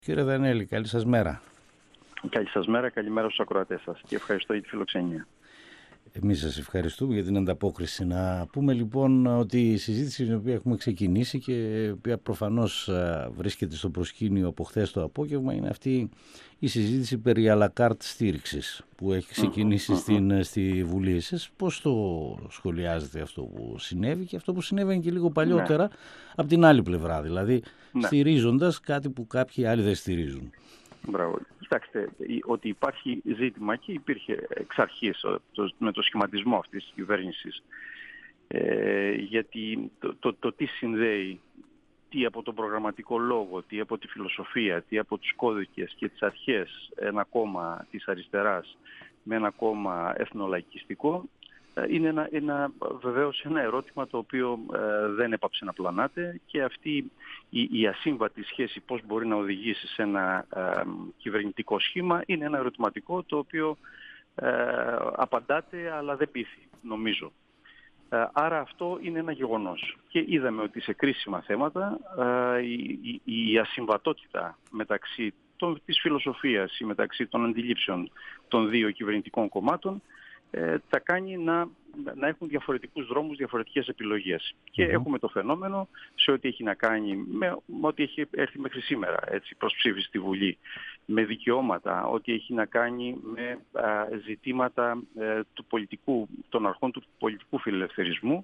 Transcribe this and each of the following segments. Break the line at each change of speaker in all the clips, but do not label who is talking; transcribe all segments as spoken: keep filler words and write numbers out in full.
Κύριε Δανέλη, καλή σας μέρα.
Καλή σας μέρα, καλημέρα στους ακροατές σας και ευχαριστώ για τη φιλοξενία.
Εμείς σας ευχαριστούμε για την ανταπόκριση. Να πούμε λοιπόν ότι η συζήτηση την οποία έχουμε ξεκινήσει και η οποία προφανώς βρίσκεται στο προσκήνιο από χθες το απόγευμα είναι αυτή η συζήτηση περί à la carte στήριξης που έχει ξεκινήσει mm-hmm. στην, στη Βουλή. Εσείς πώς το σχολιάζετε αυτό που συνέβη και αυτό που συνέβαινε και λίγο παλιότερα ναι. από την άλλη πλευρά, δηλαδή ναι. στηρίζοντας κάτι που κάποιοι άλλοι δεν στηρίζουν.
Μπράβο. Κοιτάξτε, ότι υπάρχει ζήτημα και υπήρχε εξ αρχής με το σχηματισμό αυτής της κυβέρνησης ε, γιατί το, το, το τι συνδέει, τι από τον προγραμματικό λόγο, τι από τη φιλοσοφία, τι από τους κώδικες και τις αρχές ένα κόμμα της αριστεράς με ένα κόμμα εθνολαϊκιστικό είναι ένα, ένα, βεβαίως ένα ερώτημα το οποίο ε, δεν έπαψε να πλανάται και αυτή η, η ασύμβατη σχέση πώς μπορεί να οδηγήσει σε ένα ε, κυβερνητικό σχήμα είναι ένα ερωτηματικό το οποίο ε, απαντάται αλλά δεν πείθει νομίζω. Ε, άρα αυτό είναι ένα γεγονός και είδαμε ότι σε κρίσιμα θέματα ε, η, η, η ασυμβατότητα μεταξύ των, της φιλοσοφίας ή μεταξύ των αντιλήψεων των δύο κυβερνητικών κομμάτων θα κάνει να, να έχουν διαφορετικούς δρόμους, διαφορετικές επιλογές. Mm-hmm. Και έχουμε το φαινόμενο σε ό,τι έχει να κάνει με, με ό,τι έχει έρθει μέχρι σήμερα, έτσι, προς ψήφιση στη Βουλή, με δικαιώματα, ό,τι έχει να κάνει με α, ζητήματα ε, του πολιτικού, των αρχών του πολιτικού φιλελευθερισμού.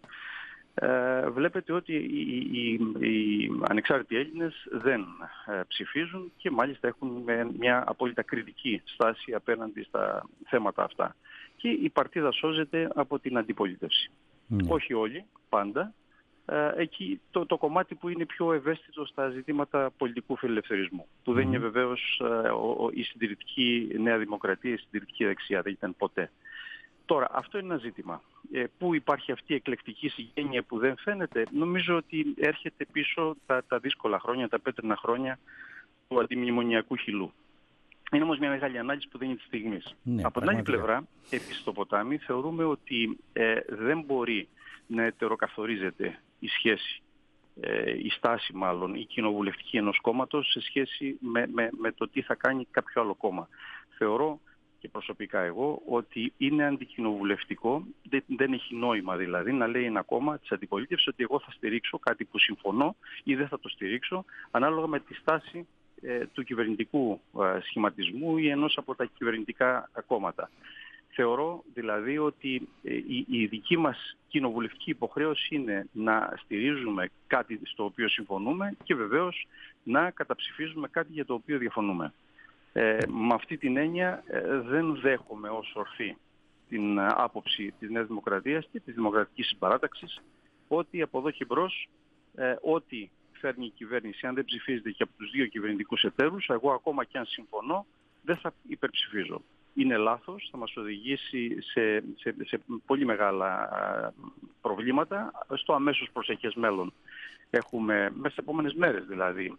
Ε, βλέπετε ότι οι, οι, οι ανεξάρτητοι Έλληνες δεν ε, ψηφίζουν και μάλιστα έχουν μια απόλυτα κριτική στάση απέναντι στα θέματα αυτά. Και η παρτίδα σώζεται από την αντιπολίτευση. Mm. Όχι όλοι, πάντα. Ε, εκεί το, το κομμάτι που είναι πιο ευαίσθητο στα ζητήματα πολιτικού φιλελευθερισμού. Που mm. δεν είναι βεβαίως ε, ο, ο, η συντηρητική Νέα Δημοκρατία, η συντηρητική δεξιά. Δεν ήταν ποτέ. Τώρα, αυτό είναι ένα ζήτημα. Ε, πού υπάρχει αυτή η εκλεκτική συγγένεια που δεν φαίνεται, νομίζω ότι έρχεται πίσω τα, τα δύσκολα χρόνια, τα πέτρινα χρόνια του αντιμνημονιακού χυλού. Είναι όμως μια μεγάλη ανάλυση που δεν είναι της στιγμής. Ναι, από την άλλη πλευρά, επίσης στο ποτάμι, θεωρούμε ότι ε, δεν μπορεί να ετεροκαθορίζεται η σχέση, ε, η στάση μάλλον, η κοινοβουλευτική ενός κόμματος σε σχέση με, με, με το τι θα κάνει κάποιο άλλο κόμμα. Θεωρώ και προσωπικά εγώ ότι είναι αντικοινοβουλευτικό, δεν, δεν έχει νόημα δηλαδή να λέει ένα κόμμα της αντιπολίτευσης ότι εγώ θα στηρίξω κάτι που συμφωνώ ή δεν θα το στηρίξω ανάλογα με τη στάση του κυβερνητικού σχηματισμού ή ενός από τα κυβερνητικά κόμματα. Θεωρώ δηλαδή ότι η, η δική μας κοινοβουλευτική υποχρέωση είναι να στηρίζουμε κάτι στο οποίο συμφωνούμε και βεβαίως να καταψηφίζουμε κάτι για το οποίο διαφωνούμε. Ε, με αυτή την έννοια ε, δεν δέχομαι ως ορθή την άποψη της Νέας Δημοκρατίας και της Δημοκρατικής Συμπαράταξης ότι από εδώ και μπρος ε, ότι φέρνει η κυβέρνηση, αν δεν ψηφίζεται και από τους δύο κυβερνητικούς εταίρους, εγώ ακόμα και αν συμφωνώ, δεν θα υπερψηφίζω. Είναι λάθος, θα μας οδηγήσει σε, σε, σε πολύ μεγάλα προβλήματα στο αμέσως προσεχές μέλλον. Έχουμε, μέσα στις επόμενες μέρες δηλαδή,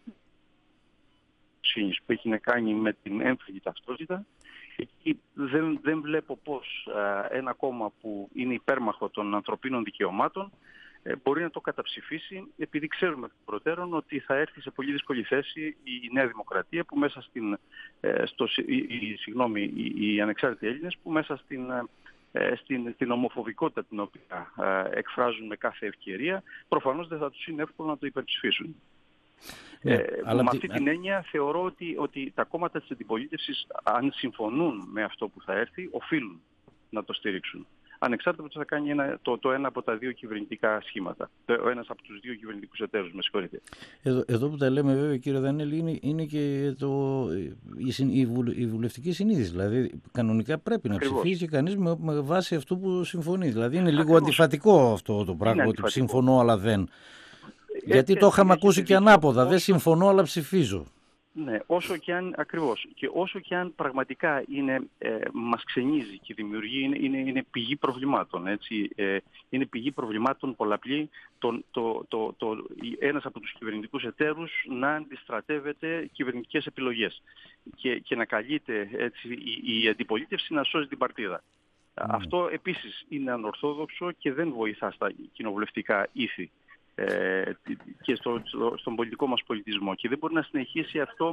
που έχει να κάνει με την έμφυλη ταυτότητα. Εκεί δεν, δεν βλέπω πώς α, ένα κόμμα που είναι υπέρμαχο των ανθρωπίνων δικαιωμάτων μπορεί να το καταψηφίσει, επειδή ξέρουμε εκ των προτέρων ότι θα έρθει σε πολύ δύσκολη θέση η Νέα Δημοκρατία, που μέσα στην, στο, η, η, συγγνώμη, οι, οι ανεξάρτητοι Έλληνες, που μέσα στην, στην, στην ομοφοβικότητα την οποία εκφράζουν με κάθε ευκαιρία, προφανώς δεν θα τους είναι εύκολο να το υπερψηφίσουν. Ναι, ε, αλλά με αυτή την έννοια θεωρώ ότι, ότι τα κόμματα της αντιπολίτευσης, αν συμφωνούν με αυτό που θα έρθει, οφείλουν να το στηρίξουν. Ανεξάρτητα από το θα κάνει ένα, το, το ένα από τα δύο κυβερνητικά σχήματα. Ο ένας από τους δύο κυβερνητικούς εταίρους, με συγχωρείτε.
Εδώ, εδώ που τα λέμε βέβαια, κύριε Δανέλη, είναι, είναι και το, η, η, βουλ, η βουλευτική συνείδηση. Δηλαδή, κανονικά πρέπει Ακριβώς. να ψηφίσει κανείς με, με βάση αυτό που συμφωνεί. Δηλαδή, είναι λίγο Ακριβώς. αντιφατικό αυτό το πράγμα, ότι αντιφατικό. συμφωνώ αλλά δεν. Ε, Γιατί ε, το είχαμε ακούσει και ανάποδα. Όσο... Δεν συμφωνώ αλλά ψηφίζω.
Ναι, όσο και αν, ακριβώς, και όσο και αν πραγματικά είναι, ε, μας ξενίζει και δημιουργεί, είναι, είναι, είναι πηγή προβλημάτων, έτσι, ε, είναι πηγή προβλημάτων πολλαπλή το, το, το, το, το, ένας από τους κυβερνητικούς εταίρους να αντιστρατεύεται κυβερνητικές επιλογές και, και να καλείται έτσι, η, η αντιπολίτευση να σώζει την παρτίδα. Mm. Αυτό επίσης είναι ανορθόδοξο και δεν βοηθά στα κοινοβουλευτικά ήθη και στο, στο, στον πολιτικό μας πολιτισμό. Και δεν μπορεί να συνεχίσει αυτό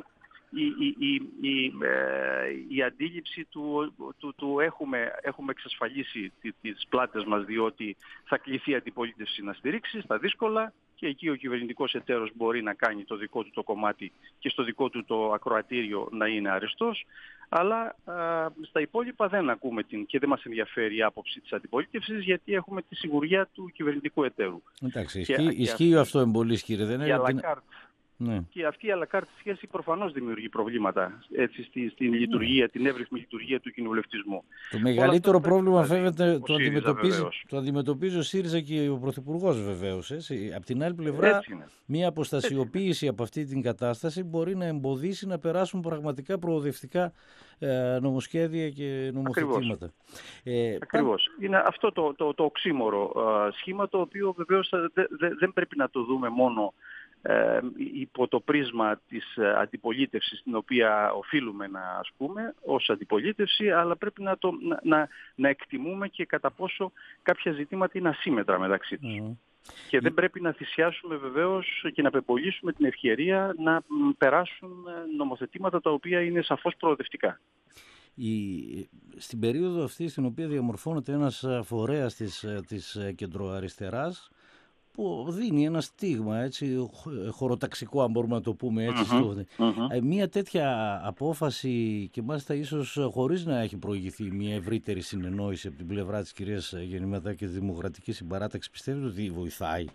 η, η, η, η, ε, η αντίληψη του, του, του έχουμε, έχουμε εξασφαλίσει τις πλάτες μας, διότι θα κληθεί η αντιπολίτευση να στηρίξει στα δύσκολα και εκεί ο κυβερνητικός εταίρος μπορεί να κάνει το δικό του το κομμάτι και στο δικό του το ακροατήριο να είναι αρεστός, αλλά α, στα υπόλοιπα δεν ακούμε την, και δεν μας ενδιαφέρει η άποψη της αντιπολίτευσης, γιατί έχουμε τη σιγουριά του κυβερνητικού εταίρου.
Εντάξει, ισχύει, και, ισχύει και αυτό εμπολής, κύριε, δεν είναι.
Την... Ναι. Και αυτή η αλακάρτη σχέση προφανώς δημιουργεί προβλήματα έτσι, στη, στην λειτουργία, ναι. την εύρυθμη λειτουργία του κοινοβουλευτισμού.
Το μεγαλύτερο πρόβλημα φαίνεται το αντιμετωπίζει, το αντιμετωπίζει ο ΣΥΡΙΖΑ και ο Πρωθυπουργός βεβαίως. Έτσι. Απ' την άλλη πλευρά, μια αποστασιοποίηση από αυτή την κατάσταση μπορεί να εμποδίσει να περάσουν πραγματικά προοδευτικά ε, νομοσχέδια και νομοθετήματα.
Ε, Ακριβώς. Πά... Είναι αυτό το, το, το οξύμορο ε, σχήμα, το οποίο βεβαίως δε, δε, δεν πρέπει να το δούμε μόνο Ε, υπό το πρίσμα της αντιπολίτευσης, την οποία οφείλουμε να ασκούμε ως αντιπολίτευση, αλλά πρέπει να, το, να, να, να εκτιμούμε και κατά πόσο κάποια ζητήματα είναι ασύμετρα μεταξύ τους. Mm. Και δεν πρέπει να θυσιάσουμε βεβαίως και να πεπολίσουμε την ευκαιρία να περάσουν νομοθετήματα τα οποία είναι σαφώς προοδευτικά.
Η, στην περίοδο αυτή στην οποία διαμορφώνεται ένας φορέας της, της κεντροαριστεράς, που δίνει ένα στίγμα, έτσι, χωροταξικό, αν μπορούμε να το πούμε έτσι, mm-hmm, στο... mm-hmm. Μία τέτοια απόφαση, και μάλιστα ίσως χωρίς να έχει προηγηθεί μια ευρύτερη συνεννόηση από την πλευρά της κυρίας Γεννηματά και της Δημοκρατικής Συμπαράταξης, πιστεύετε ότι βοηθάει?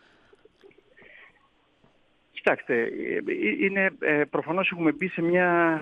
Κοιτάξτε, είναι, προφανώς έχουμε μπει σε μια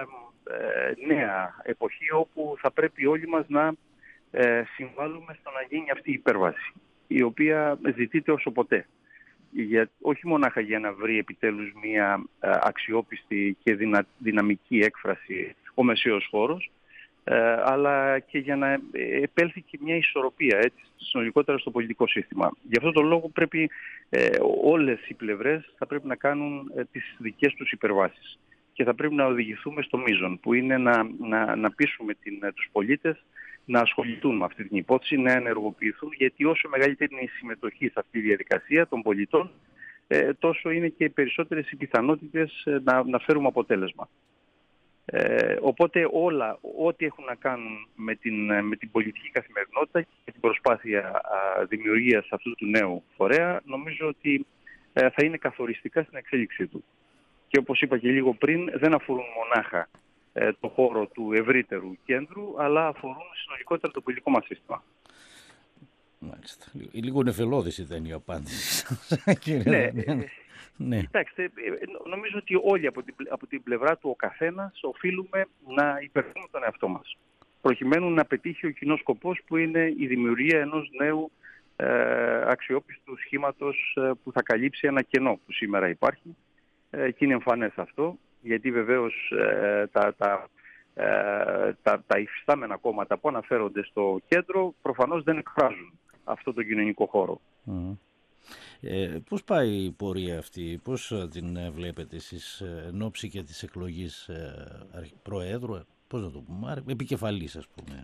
ε, νέα εποχή όπου θα πρέπει όλοι μας να ε, συμβάλλουμε στο να γίνει αυτή η υπέρβαση, η οποία ζητείται όσο ποτέ. Για, όχι μονάχα για να βρει επιτέλους μια ε, αξιόπιστη και δυνα, δυναμική έκφραση ο μεσαίος χώρος, ε, αλλά και για να επέλθει και μια ισορροπία έτσι, συνολικότερα στο πολιτικό σύστημα. Γι' αυτό τον λόγο πρέπει ε, όλες οι πλευρές θα πρέπει να κάνουν ε, τις δικές τους υπερβάσεις και θα πρέπει να οδηγηθούμε στο μείζον, που είναι να, να, να πείσουμε την, τους πολίτες να ασχοληθούν με αυτή την υπόθεση, να ενεργοποιηθούν, γιατί όσο μεγαλύτερη είναι η συμμετοχή σε αυτή τη διαδικασία των πολιτών, ε, τόσο είναι και οι περισσότερες οι πιθανότητες ε, να, να φέρουμε αποτέλεσμα. Ε, οπότε όλα, ό,τι έχουν να κάνουν με την, με την πολιτική καθημερινότητα και την προσπάθεια α, δημιουργίας αυτού του νέου φορέα, νομίζω ότι ε, θα είναι καθοριστικά στην εξέλιξή του. Και όπως είπα και λίγο πριν, δεν αφορούν μονάχα το χώρο του ευρύτερου κέντρου, αλλά αφορούν συνολικότερα το πολιτικό μας σύστημα.
Μάλιστα. Λίγο νεφελώδης ήταν η απάντηση.
Ναι, ναι. Κοιτάξτε, νομίζω ότι όλοι από την, από την πλευρά του ο καθένας οφείλουμε να υπερβούμε τον εαυτό μας, προκειμένου να πετύχει ο κοινός σκοπός, που είναι η δημιουργία ενός νέου ε, αξιόπιστου σχήματος ε, που θα καλύψει ένα κενό που σήμερα υπάρχει ε, και είναι εμφανές αυτό. Γιατί βεβαίως ε, τα, τα, ε, τα, τα υφιστάμενα κόμματα που αναφέρονται στο κέντρο προφανώς δεν εκφράζουν αυτό το κοινωνικό χώρο.
Mm. Ε, πώς πάει η πορεία αυτή, πώς την βλέπετε εσείς εν ώψη και της εκλογής ε, Προέδρου, πώς να το πούμε, επικεφαλής ας πούμε?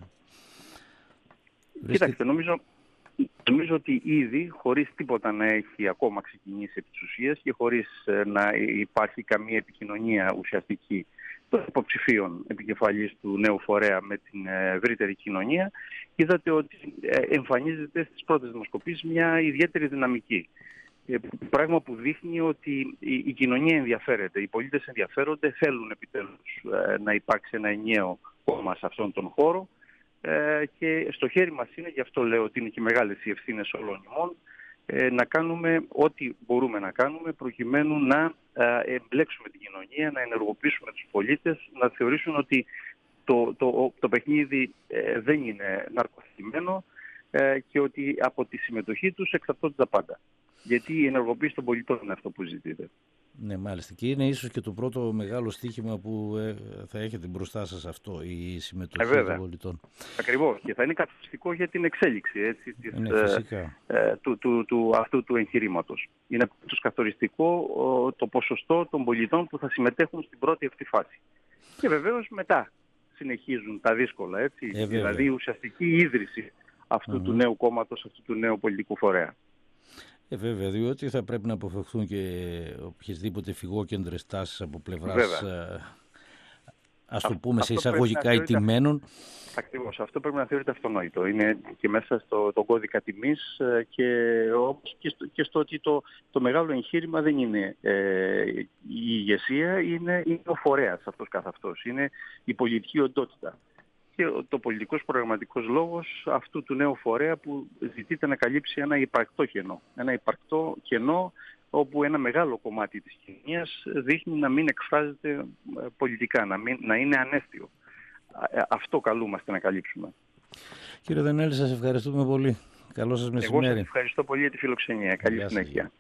Κοίταξτε, νομίζω... Νομίζω ότι ήδη, χωρίς τίποτα να έχει ακόμα ξεκινήσει επί της ουσίας και χωρίς να υπάρχει καμία επικοινωνία ουσιαστική των υποψηφίων επικεφαλής του νέου φορέα με την ευρύτερη κοινωνία, είδατε ότι εμφανίζεται στις πρώτες δημοσκοπήσεις μια ιδιαίτερη δυναμική. Πράγμα που δείχνει ότι η κοινωνία ενδιαφέρεται, οι πολίτες ενδιαφέρονται, θέλουν επιτέλους να υπάρξει ένα ενιαίο κόμμα σε αυτόν τον χώρο. Και στο χέρι μας είναι, γι' αυτό λέω ότι είναι και μεγάλες οι ευθύνες όλων ημών, να κάνουμε ό,τι μπορούμε να κάνουμε προκειμένου να εμπλέξουμε την κοινωνία, να ενεργοποιήσουμε τους πολίτες, να θεωρήσουν ότι το, το, το παιχνίδι δεν είναι ναρκοθετημένο και ότι από τη συμμετοχή τους εξαρτώνται τα πάντα. Γιατί η ενεργοποίηση των πολιτών είναι αυτό που ζητείτε.
Ναι, μάλιστα. Και είναι ίσως και το πρώτο μεγάλο στοίχημα που ε, θα έχετε μπροστά σας αυτό, η συμμετοχή ε, των πολιτών.
Ακριβώς. Και θα είναι καθοριστικό για την εξέλιξη έτσι, της, ναι, ε, ε, του, του, του, αυτού του εγχειρήματος. Είναι τους καθοριστικό ο, το ποσοστό των πολιτών που θα συμμετέχουν στην πρώτη αυτή φάση. Και βεβαίως μετά συνεχίζουν τα δύσκολα. Έτσι, ε, δηλαδή η ουσιαστική ίδρυση αυτού mm-hmm. του νέου κόμματος, αυτού του νέου πολιτικού φορέα.
Ε, βέβαια, διότι θα πρέπει να αποφευχθούν και οποιασδήποτε φυγόκεντρες τάσεις από πλευράς,
Βέβαια.
ας το πούμε σε
Αυτό
εισαγωγικά ηττημένων.
Ακριβώς. Αυτό πρέπει να θεωρείται αυτονόητο. Είναι και μέσα στο το κώδικα τιμής και, και, στο, και στο ότι το, το μεγάλο εγχείρημα δεν είναι ε, η ηγεσία, είναι, είναι ο φορέας αυτός καθ' αυτός. Είναι η πολιτική οντότητα. Και το πολιτικός προγραμματικός λόγος αυτού του νέου φορέα που ζητείται να καλύψει ένα υπαρκτό κενό. Ένα υπαρκτό κενό όπου ένα μεγάλο κομμάτι της κοινωνίας δείχνει να μην εκφράζεται πολιτικά, να, μην, να είναι ανέστιο. Αυτό καλούμαστε να καλύψουμε.
Κύριε Δανέλη, σας ευχαριστούμε πολύ. Καλό σας μεσημέρι.
Εγώ σας ευχαριστώ πολύ για τη φιλοξενία. Καλή συνέχεια.